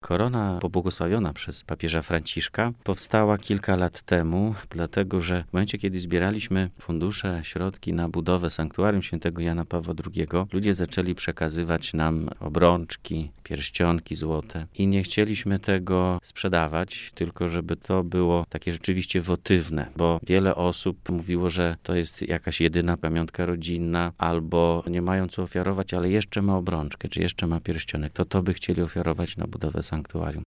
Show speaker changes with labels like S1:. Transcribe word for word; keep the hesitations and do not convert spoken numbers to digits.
S1: Korona pobłogosławiona przez papieża Franciszka powstała kilka lat temu, dlatego że w momencie, kiedy zbieraliśmy fundusze, środki na budowę sanktuarium świętego Jana Pawła drugiego, ludzie zaczęli przekazywać nam obrączki, pierścionki złote i nie chcieliśmy tego sprzedawać, tylko żeby to było takie rzeczywiście wotywne, bo wiele osób mówiło, że to jest jakaś jedyna pamiątka rodzinna, albo nie mają co ofiarować, ale jeszcze ma obrączkę, czy jeszcze ma pierścionek, to to by chcieli ofiarować na budowę sanktuarium.